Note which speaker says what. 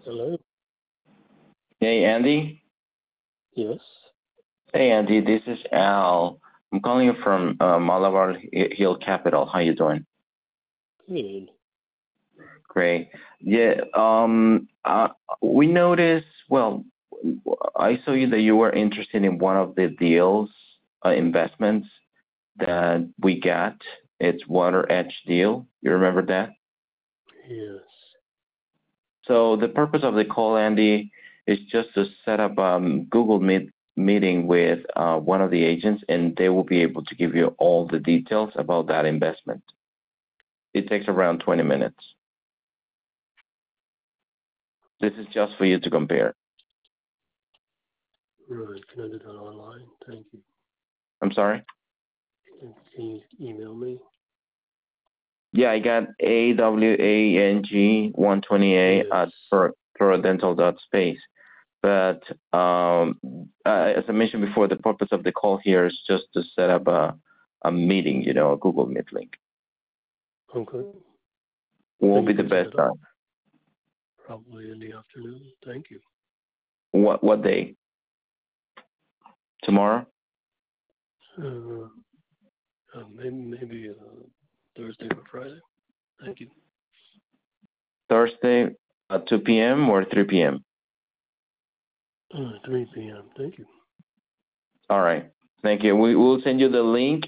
Speaker 1: Hello.
Speaker 2: Hey, Andy.
Speaker 1: Yes.
Speaker 2: Hey, Andy. This is Al. I'm calling you from Malabar Hill Capital. How you doing?
Speaker 1: Good.
Speaker 2: Great. Yeah. We noticed. Well, I saw you that you were interested in one of the deals, investments that we got. It's Water Edge deal. You remember that?
Speaker 1: Yes.
Speaker 2: So the purpose of the call, Andy, is just to set up Google meeting with one of the agents, and they will be able to give you all the details about that investment. It takes around 20 minutes. This is just for you to compare.
Speaker 1: Right. Can I do that online? Thank you.
Speaker 2: I'm sorry?
Speaker 1: Can you email me?
Speaker 2: Yeah, I got AWANG120A
Speaker 1: Yes.
Speaker 2: at Floradental.space. But as I mentioned before, the purpose of the call here is just to set up a meeting, a Google Meet link.
Speaker 1: Okay.
Speaker 2: What will
Speaker 1: When
Speaker 2: be
Speaker 1: you
Speaker 2: the
Speaker 1: can set
Speaker 2: best
Speaker 1: it up?
Speaker 2: time?
Speaker 1: Probably in the afternoon. Thank you.
Speaker 2: What day? Tomorrow?
Speaker 1: Uh, maybe Thursday or Friday. Thank you.
Speaker 2: Thursday at 2 p.m. or 3 p.m.?
Speaker 1: 3 p.m. Thank you.
Speaker 2: All right. Thank you. We will send you the link